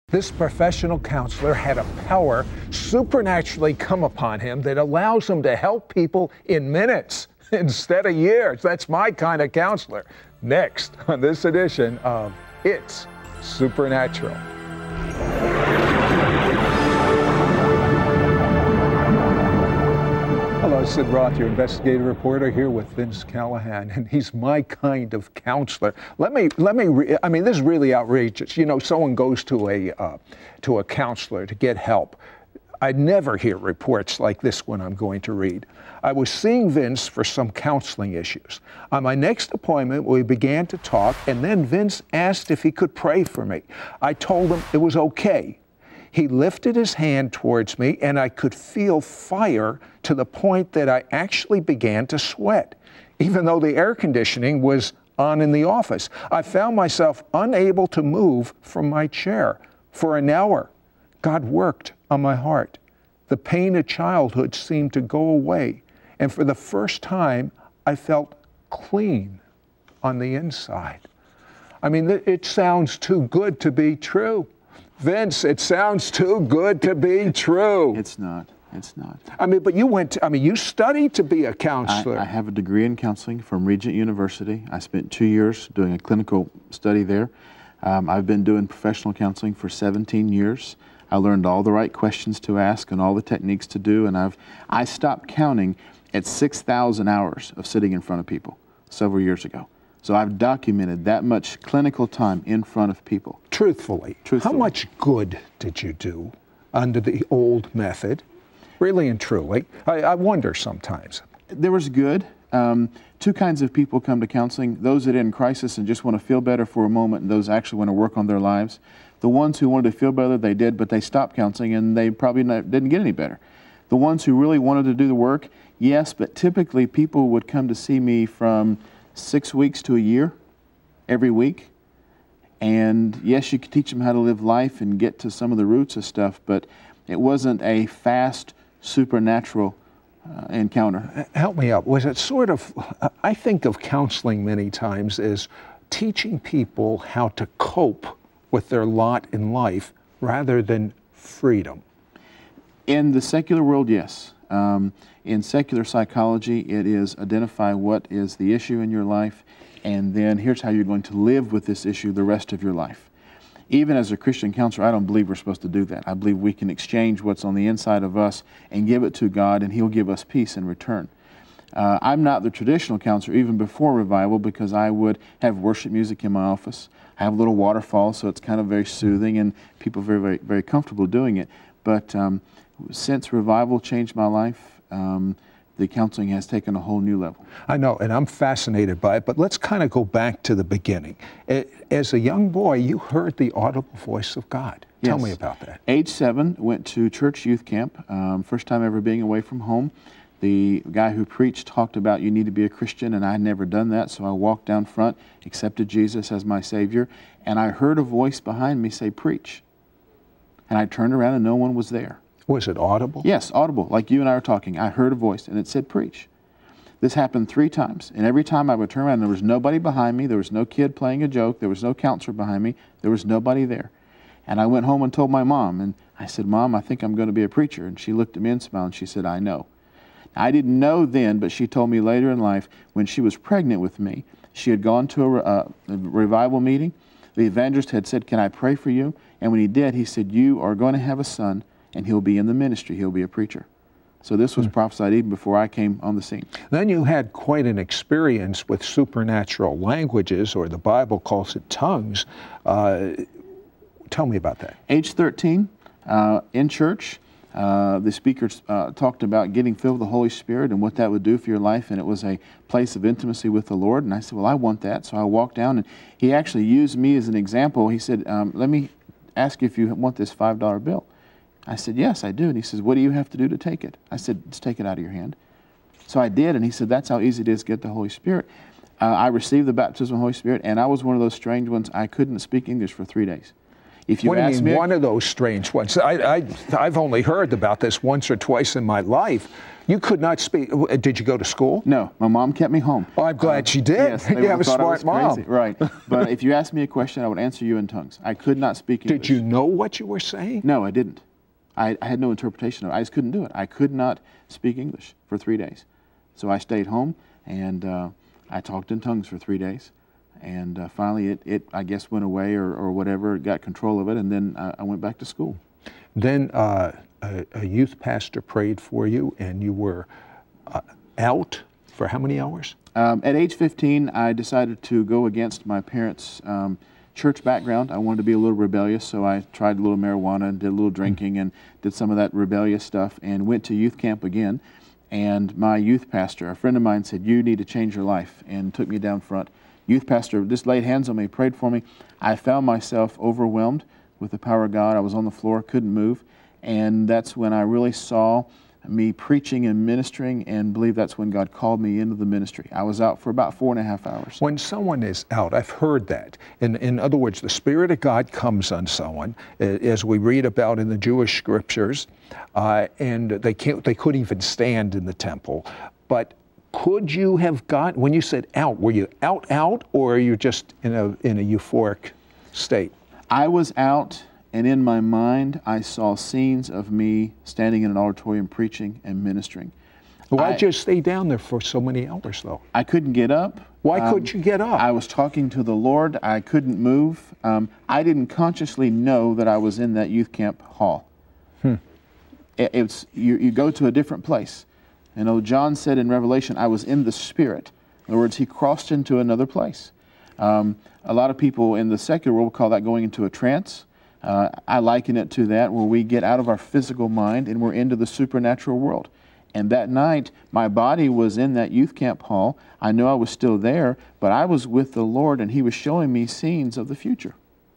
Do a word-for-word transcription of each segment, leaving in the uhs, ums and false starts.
This professional counselor had a power supernaturally come upon him that allows him to help people in minutes instead of years. That's my kind of counselor. Next on this edition of It's Supernatural. Hello, Sid Roth, your investigative reporter, here with Vince Callahan, and he's my kind of counselor. Let me, let me. Re- I mean, this is really outrageous. You know, someone goes to a uh, to a counselor to get help. I never hear reports like this one I'm going to read. I was seeing Vince for some counseling issues. On my next appointment, we began to talk, and then Vince asked if he could pray for me. I told him it was okay. He lifted his hand towards me, and I could feel fire to the point that I actually began to sweat, even though the air conditioning was on in the office. I found myself unable to move from my chair for an hour. God worked on my heart. The pain of childhood seemed to go away, and for the first time, I felt clean on the inside. I mean, it sounds too good to be true. Vince, it sounds too good to be true. It's not. It's not. I mean, but you went, to, I mean, you studied to be a counselor. I, I have a degree in counseling from Regent University. I spent two years doing a clinical study there. Um, I've been doing professional counseling for seventeen years. I learned all the right questions to ask and all the techniques to do, and I've I stopped counting at six thousand hours of sitting in front of people several years ago. So I've documented that much clinical time in front of people. Truthfully, Truthfully. How much good did you do under the old method? Really and truly. I, I wonder sometimes. There was good. Um, two kinds of people come to counseling. Those that are in crisis and just want to feel better for a moment, and those actually want to work on their lives. The ones who wanted to feel better, they did, but they stopped counseling and they probably not, didn't get any better. The ones who really wanted to do the work, yes, but typically people would come to see me from six weeks to a year, every week. And yes, you could teach them how to live life and get to some of the roots of stuff, but it wasn't a fast, supernatural uh, encounter. Help me out. Was it sort of, I think of counseling many times as teaching people how to cope with their lot in life rather than freedom. In the secular world, yes. Um, in secular psychology, it is identify what is the issue in your life, and then here's how you're going to live with this issue the rest of your life. Even as a Christian counselor, I don't believe we're supposed to do that. I believe we can exchange what's on the inside of us and give it to God, and He'll give us peace in return. Uh, I'm not the traditional counselor even before revival, because I would have worship music in my office. I have a little waterfall, so it's kind of very soothing, and people are very, very, very comfortable doing it. But um, since revival changed my life, um, the counseling has taken a whole new level. I know, and I'm fascinated by it, but let's kind of go back to the beginning. As a young boy, you heard the audible voice of God. Yes. Tell me about that. Age seven, went to church youth camp, um, first time ever being away from home. The guy who preached talked about you need to be a Christian, and I had never done that, so I walked down front, accepted Jesus as my Savior, and I heard a voice behind me say, "Preach." And I turned around and no one was there. Was it audible? Yes, audible, like you and I are talking. I heard a voice and it said, "Preach." This happened three times, and every time I would turn around, there was nobody behind me, there was no kid playing a joke, there was no counselor behind me, there was nobody there. And I went home and told my mom, and I said, "Mom, I think I'm going to be a preacher." And she looked at me and smiled, and she said, "I know." I didn't know then, but she told me later in life, when she was pregnant with me, she had gone to a, uh, a revival meeting. The evangelist had said, "Can I pray for you?" And when he did, he said, "You are going to have a son, and he'll be in the ministry. He'll be a preacher." So this was mm. prophesied even before I came on the scene. Then you had quite an experience with supernatural languages, or the Bible calls it tongues. Uh, tell me about that. Age thirteen, uh, in church, Uh, the speakers uh, talked about getting filled with the Holy Spirit and what that would do for your life, and it was a place of intimacy with the Lord. And I said, "Well, I want that." So I walked down, and he actually used me as an example. He said, um, "Let me ask you if you want this five dollar bill." I said, "Yes, I do." And he says, "What do you have to do to take it?" I said, "Just take it out of your hand." So I did, and he said, "That's how easy it is to get the Holy Spirit." Uh, I received the baptism of the Holy Spirit, and I was one of those strange ones. I couldn't speak English for three days. If you what do you ask mean, me, one of those strange ones? I, I, I've only heard about this once or twice in my life. You could not speak. Did you go to school? No, my mom kept me home. Oh, I'm glad Uh, she did. Yes, they You would have a thought I smart was mom. crazy. Right. But if you asked me a question, I would answer you in tongues. I could not speak English. Did you know what you were saying? No, I didn't. I, I had no interpretation of it. I just couldn't do it. I could not speak English for three days. So I stayed home, and uh, I talked in tongues for three days. And uh, finally, it, it, I guess, went away or, or whatever, got control of it, and then I, I went back to school. Then uh, a, a youth pastor prayed for you, and you were uh, out for how many hours? Um, at age fifteen, I decided to go against my parents' um, church background. I wanted to be a little rebellious, so I tried a little marijuana and did a little drinking and did some of that rebellious stuff and went to youth camp again. And my youth pastor, a friend of mine, said, "You need to change your life," and took me down front. Youth pastor just laid hands on me, prayed for me. I found myself overwhelmed with the power of God. I was on the floor, couldn't move, and that's when I really saw me preaching and ministering, and believe that's when God called me into the ministry. I was out for about four and a half hours. When someone is out, I've heard that. In, in other words, the Spirit of God comes on someone, as we read about in the Jewish scriptures, uh, and they can't, they couldn't even stand in the temple. But could you have got, when you said out, were you out, out, or are you just in a, in a euphoric state? I was out, and in my mind, I saw scenes of me standing in an auditorium preaching and ministering. Why'd you stay down there for so many hours, though? I couldn't get up. Why Um, couldn't you get up? I was talking to the Lord. I couldn't move. Um, I didn't consciously know that I was in that youth camp hall. Hmm. It, it's you, you go to a different place. You know, John said in Revelation, I was in the Spirit. In other words, he crossed into another place. Um, a lot of people in the secular world call that going into a trance. Uh, I liken it to that, where we get out of our physical mind and we're into the supernatural world. And that night, my body was in that youth camp hall. I knew I was still there, but I was with the Lord, and He was showing me scenes of the future.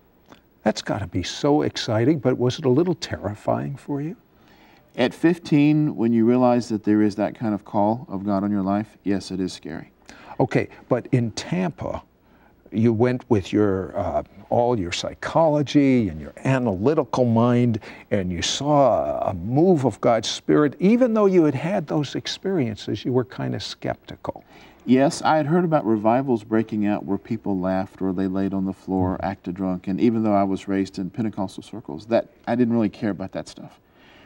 That's got to be so exciting, but was it a little terrifying for you? At fifteen, when you realize that there is that kind of call of God on your life, yes, it is scary. Okay, but in Tampa, you went with your uh, all your psychology and your analytical mind, and you saw a move of God's Spirit. Even though you had had those experiences, you were kind of skeptical. Yes, I had heard about revivals breaking out where people laughed or they laid on the floor, or acted drunk, and even though I was raised in Pentecostal circles, that I didn't really care about that stuff.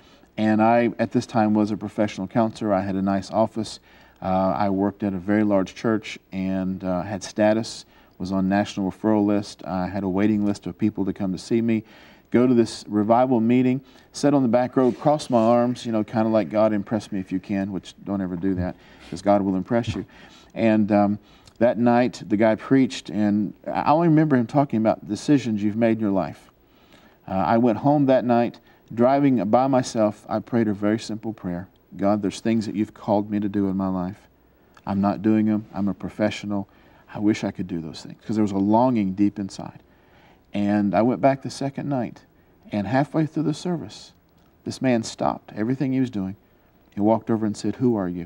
And I, at this time, was a professional counselor. I had a nice office. Uh, I worked at a very large church and uh, had status, was on national referral list. I had a waiting list of people to come to see me. Go to this revival meeting, sit on the back row, cross my arms, you know, kind of like, God, impress me if you can, which don't ever do that, because God will impress you. And um, that night, the guy preached, and I only remember him talking about decisions you've made in your life. Uh, I went home that night. Driving by myself, I prayed a very simple prayer. God, there's things that you've called me to do in my life. I'm not doing them. I'm a professional. I wish I could do those things, because there was a longing deep inside. And I went back the second night, and halfway through the service, this man stopped everything he was doing. He walked over and said, "Who are you?"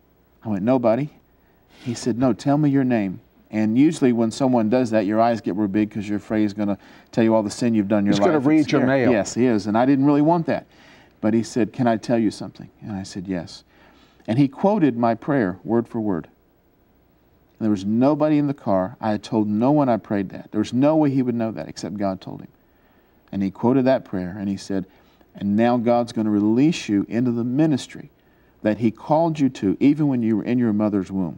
I went, "Nobody." He said, "No, tell me your name." And usually when someone does that, your eyes get real big because you're afraid he's going to tell you all the sin you've done in your He's life. going to read your mail. Yes, he is. And I didn't really want that. But he said, "Can I tell you something?" And I said, "Yes." And he quoted my prayer word for word. And there was nobody in the car. I had told no one I prayed that. There was no way he would know that except God told him. And he quoted that prayer, and he said, "And now God's going to release you into the ministry that He called you to, even when you were in your mother's womb."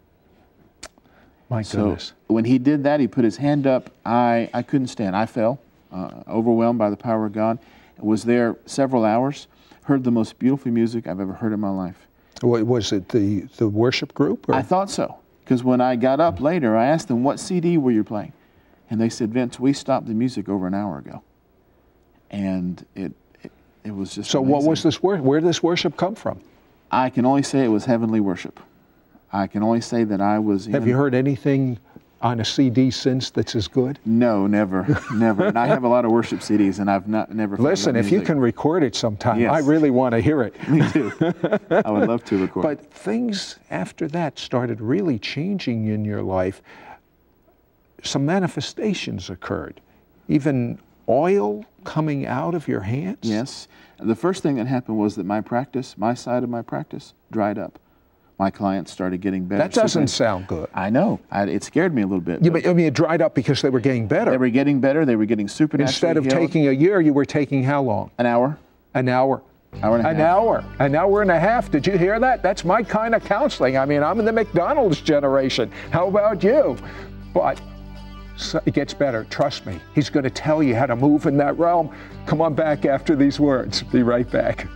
My goodness. So when he did that, he put his hand up. I, I couldn't stand. I fell, uh, overwhelmed by the power of God. Was there several hours, heard the most beautiful music I've ever heard in my life. What, was it the, the worship group? Or? I thought so, because when I got up later, I asked them, "What C D were you playing?" And they said, "Vince, we stopped the music over an hour ago." And it it, it was just So amazing. what was this worship? Where did this worship come from? I can only say it was heavenly worship. I can only say that I was in... Have you heard anything on a C D since that's as good? No, never, never. And I have a lot of worship C Ds, and I've not never. Listen, if you can record it sometime, Yes. I really want to hear it. Me too. I would love to record. But things after that started really changing in your life. Some manifestations occurred, even oil coming out of your hands? Yes. The first thing that happened was that my practice, my side of my practice, dried up. My clients started getting better. That doesn't sound good. I know. I, it scared me a little bit. Yeah, but I mean, it dried up because they were getting better. They were getting better. They were getting supernaturally Instead of healed. taking a year, you were taking how long? An hour. An hour. Hour and a An half. hour. An hour and a half. Did you hear that? That's my kind of counseling. I mean, I'm in the McDonald's generation. How about you? But so it gets better. Trust me. He's going to tell you how to move in that realm. Come on back after these words. Be right back.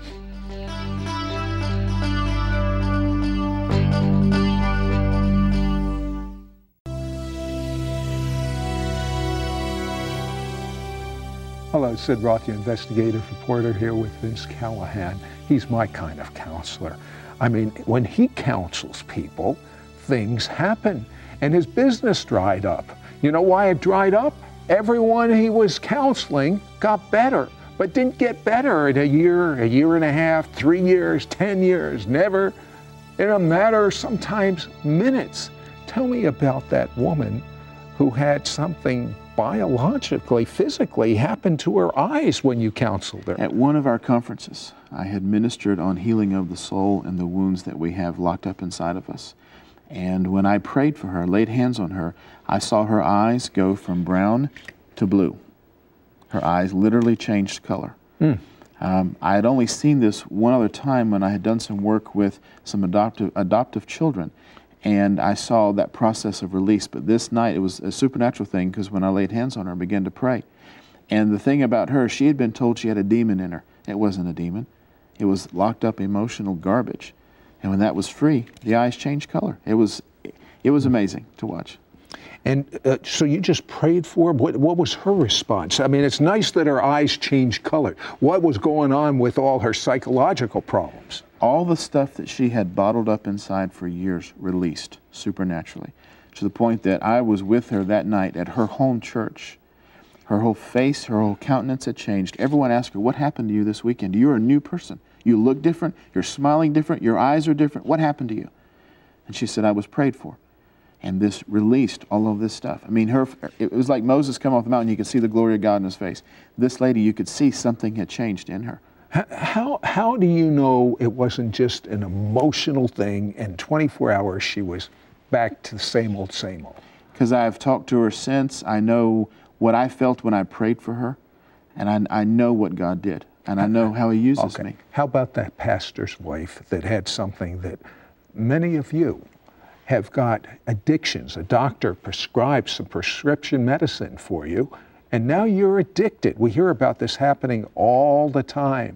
Hello, Sid Roth, the investigative reporter, here with Vince Callahan. He's my kind of counselor. I mean, when he counsels people, things happen. And his business dried up. You know why it dried up? Everyone he was counseling got better, but didn't get better in a year, a year and a half, three years, ten years, never. In a matter, sometimes minutes. Tell me about that woman who had something biologically, physically happen to her eyes when you counseled her. At one of our conferences, I had ministered on healing of the soul and the wounds that we have locked up inside of us. And when I prayed for her, laid hands on her, I saw her eyes go from brown to blue. Her eyes literally changed color. Mm. Um, I had only seen this one other time when I had done some work with some adoptive, adoptive children. And I saw that process of release. But this night, it was a supernatural thing, because when I laid hands on her, I began to pray. And the thing about her, she had been told she had a demon in her. It wasn't a demon. It was locked up emotional garbage. And when that was free, the eyes changed color. It was, it was amazing to watch. And uh, so you just prayed for her? What, what was her response? I mean, it's nice that her eyes changed color. What was going on with all her psychological problems? All the stuff that she had bottled up inside for years released supernaturally, to the point that I was with her that night at her home church. Her whole face, her whole countenance had changed. Everyone asked her, what happened to you this weekend? You're a new person. You look different. You're smiling different. Your eyes are different. What happened to you? And she said, I was prayed for. And this released all of this stuff. I mean, her, it was like Moses come off the mountain. You could see the glory of God in his face. This lady, you could see something had changed in her. How, how do you know it wasn't just an emotional thing and twenty-four hours she was back to the same old, same old? Because I've talked to her since. I know what I felt when I prayed for her, and I, I know what God did, and I know how he uses okay. me. How about that pastor's wife that had something that many of you have got addictions? A doctor prescribed some prescription medicine for you, and now you're addicted. We hear about this happening all the time.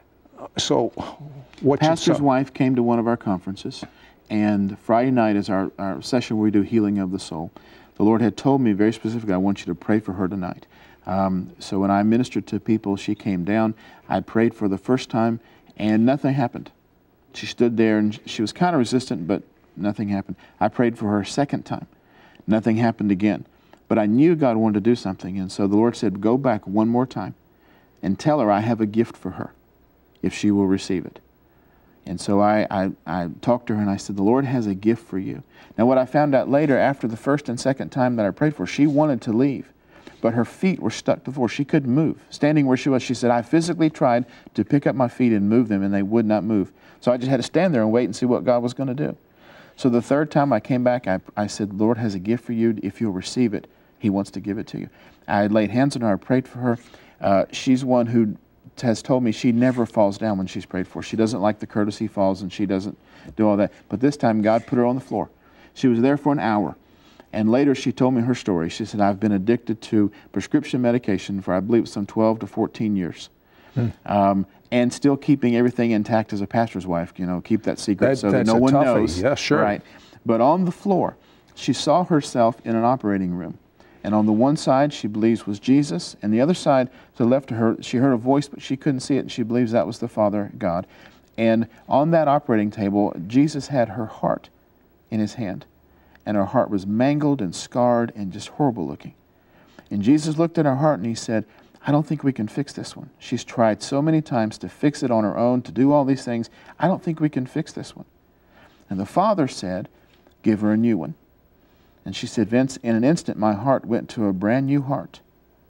So what Pastor's you wife came to one of our conferences, and Friday night is our, our session where we do healing of the soul. The Lord had told me very specifically, I want you to pray for her tonight. Um, so when I ministered to people, she came down. I prayed for the first time, and nothing happened. She stood there, and she was kind of resistant, but nothing happened. I prayed for her a second time. Nothing happened again. But I knew God wanted to do something, and so the Lord said, go back one more time and tell her I have a gift for her if she will receive it. And so I, I, I talked to her, and I said, the Lord has a gift for you. Now what I found out later, after the first and second time that I prayed for her, she wanted to leave, but her feet were stuck to the floor. She couldn't move. Standing where she was, she said, I physically tried to pick up my feet and move them, and they would not move. So I just had to stand there and wait and see what God was going to do. So the third time I came back, I, I said, the Lord has a gift for you. If you'll receive it, he wants to give it to you. I laid hands on her. I prayed for her. Uh, she's one who has told me she never falls down when she's prayed for. She doesn't like the courtesy falls, and she doesn't do all that. But this time, God put her on the floor. She was there for an hour. And later, she told me her story. She said, I've been addicted to prescription medication for, I believe, some twelve to fourteen years. Hmm. Um, and still keeping everything intact as a pastor's wife. You know, keep that secret that, so that no one toughie. knows. Yeah, sure. Right. But on the floor, she saw herself in an operating room. And on the one side, she believes was Jesus, and the other side, to the left of her, she heard a voice, but she couldn't see it, and she believes that was the Father, God. And on that operating table, Jesus had her heart in his hand, and her heart was mangled and scarred and just horrible looking. And Jesus looked at her heart, and he said, I don't think we can fix this one. She's tried so many times to fix it on her own, to do all these things. I don't think we can fix this one. And the Father said, give her a new one. And she said, Vince, in an instant, my heart went to a brand new heart.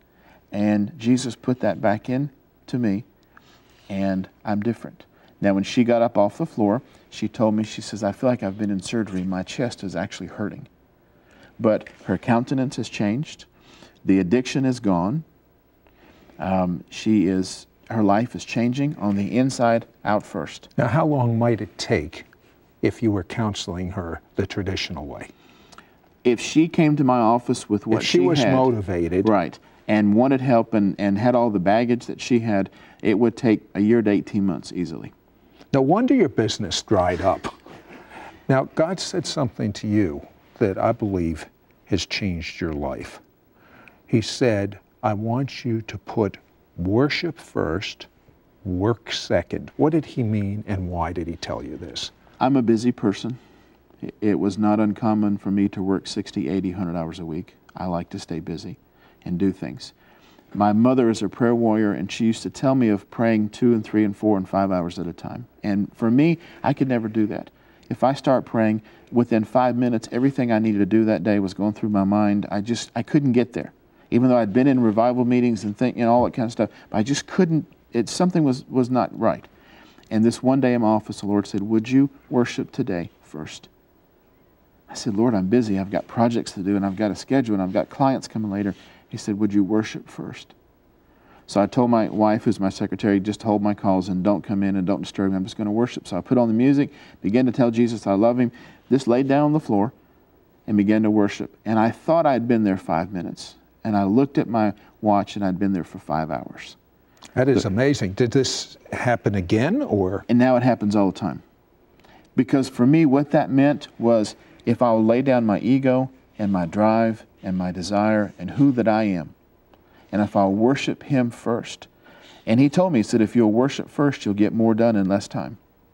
And Jesus put that back in to me, and I'm different. Now, when she got up off the floor, she told me, she says, I feel like I've been in surgery. My chest is actually hurting. But her countenance has changed. The addiction is gone. Um, she is, her life is changing on the inside out first. Now, how long might it take if you were counseling her the traditional way? If she came to my office with what if she, she was had, motivated, right, and wanted help and, and had all the baggage that she had, it would take a year to eighteen months easily. No wonder your business dried up. Now, God said something to you that I believe has changed your life. He said, I want you to put worship first, work second. What did he mean, and why did he tell you this? I'm a busy person. It was not uncommon for me to work sixty, eighty, one hundred hours a week. I like to stay busy and do things. My mother is a prayer warrior, and she used to tell me of praying two and three and four and five hours at a time. And for me, I could never do that. If I start praying, within five minutes, everything I needed to do that day was going through my mind. I just, I couldn't get there. Even though I'd been in revival meetings and think, you know, all that kind of stuff, but I just couldn't, it, something was, was not right. And this one day in my office, the Lord said, would you worship today first? I said, Lord, I'm busy. I've got projects to do, and I've got a schedule, and I've got clients coming later. He said, would you worship first? So I told my wife, who's my secretary, just hold my calls and don't come in and don't disturb me. I'm just going to worship. So I put on the music, began to tell Jesus I love him, just laid down on the floor and began to worship. And I thought I'd been there five minutes. And I looked at my watch, and I'd been there for five hours. That is amazing. Did this happen again, or? And now it happens all the time. Because for me, what that meant was, if I would lay down my ego and my drive and my desire and who that I am, and if I'll worship him first. And he told me, he said, if you'll worship first, you'll get more done in less time.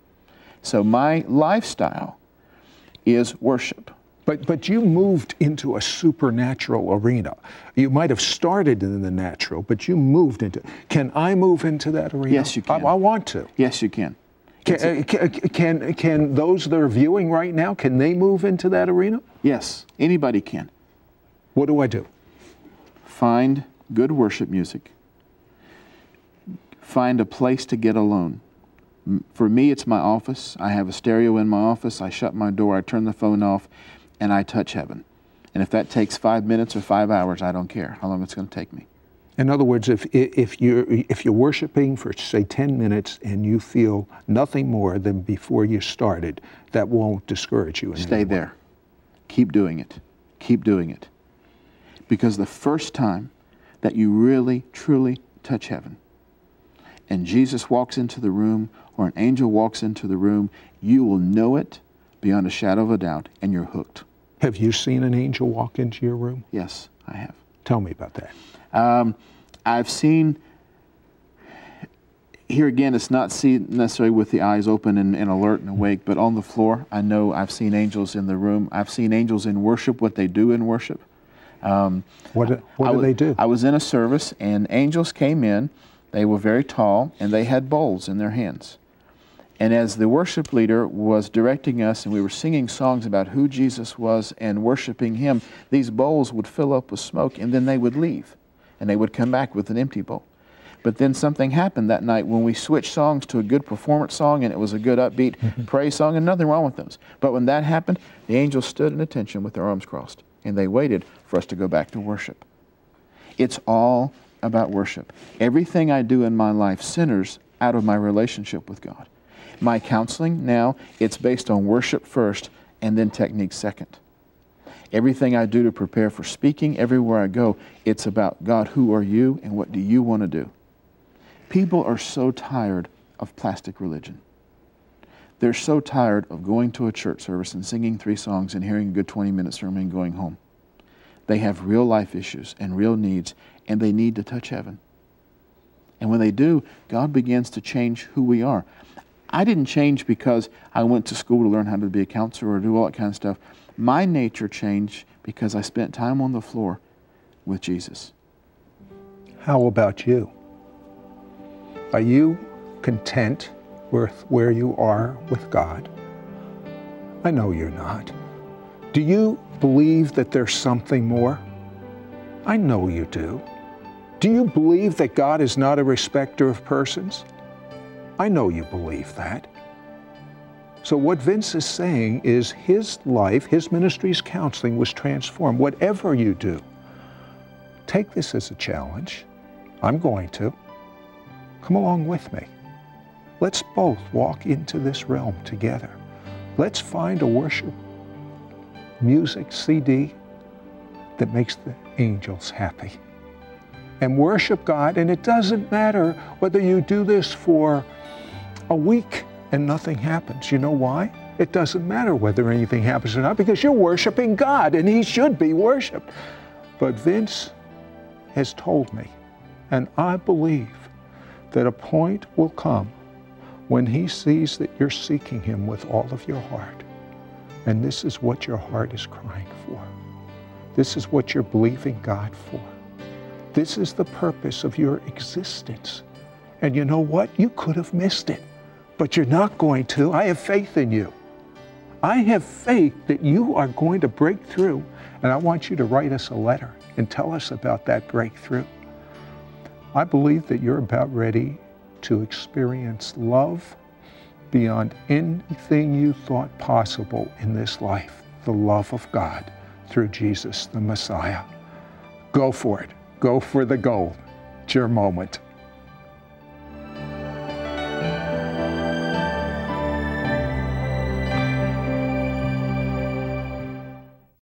So my lifestyle is worship. But, but you moved into a supernatural arena. You might have started in the natural, but you moved into, can I move into that arena? Yes, you can. I, I want to. Yes, you can. Can, uh, can, can, can those that are viewing right now, can they move into that arena? Yes, anybody can. What do I do? Find good worship music. Find a place to get alone. For me, it's my office. I have a stereo in my office. I shut my door, I turn the phone off, and I touch heaven. And if that takes five minutes or five hours, I don't care how long it's going to take me. In other words, if, if, you're, if you're worshiping for, say, ten minutes and you feel nothing more than before you started, that won't discourage you in Stay any way. there. Keep doing it. Keep doing it. Because the first time that you really, truly touch heaven, and Jesus walks into the room, or an angel walks into the room, you will know it beyond a shadow of a doubt, and you're hooked. Have you seen an angel walk into your room? Yes, I have. Tell me about that. Um, I've seen, here again, it's not seen necessarily with the eyes open and, and alert and awake, but on the floor, I know I've seen angels in the room. I've seen angels in worship, what they do in worship. Um, what do, what do was, they do? I was in a service, and angels came in. They were very tall, and they had bowls in their hands. And as the worship leader was directing us, and we were singing songs about who Jesus was and worshiping him, these bowls would fill up with smoke, and then they would leave. And they would come back with an empty bowl. But then something happened that night when we switched songs to a good performance song, and it was a good upbeat praise song, and nothing wrong with those. But when that happened, the angels stood in attention with their arms crossed, and they waited for us to go back to worship. It's all about worship. Everything I do in my life centers out of my relationship with God. My counseling now, it's based on worship first and then technique second. Everything I do to prepare for speaking, everywhere I go, it's about, God, who are you and what do you want to do? People are so tired of plastic religion. They're so tired of going to a church service and singing three songs and hearing a good twenty minute sermon and going home. They have real life issues and real needs, and they need to touch heaven. And when they do, God begins to change who we are. I didn't change because I went to school to learn how to be a counselor or do all that kind of stuff. My nature changed because I spent time on the floor with Jesus. How about you? Are you content with where you are with God? I know you're not. Do you believe that there's something more? I know you do. Do you believe that God is not a respecter of persons? I know you believe that. So what Vince is saying is his life, his ministry's counseling was transformed. Whatever you do, take this as a challenge. I'm going to. Come along with me. Let's both walk into this realm together. Let's find a worship music C D that makes the angels happy. And worship God, and it doesn't matter whether you do this for a week and nothing happens. You know why? It doesn't matter whether anything happens or not, because you're worshiping God, and He should be worshiped. But Vince has told me, and I believe that a point will come when He sees that you're seeking Him with all of your heart. And this is what your heart is crying for. This is what you're believing God for. This is the purpose of your existence. And you know what? You could have missed it, but you're not going to. I have faith in you. I have faith that you are going to break through, and I want you to write us a letter and tell us about that breakthrough. I believe that you're about ready to experience love beyond anything you thought possible in this life, the love of God through Jesus the Messiah. Go for it. Go for the gold. It's your moment.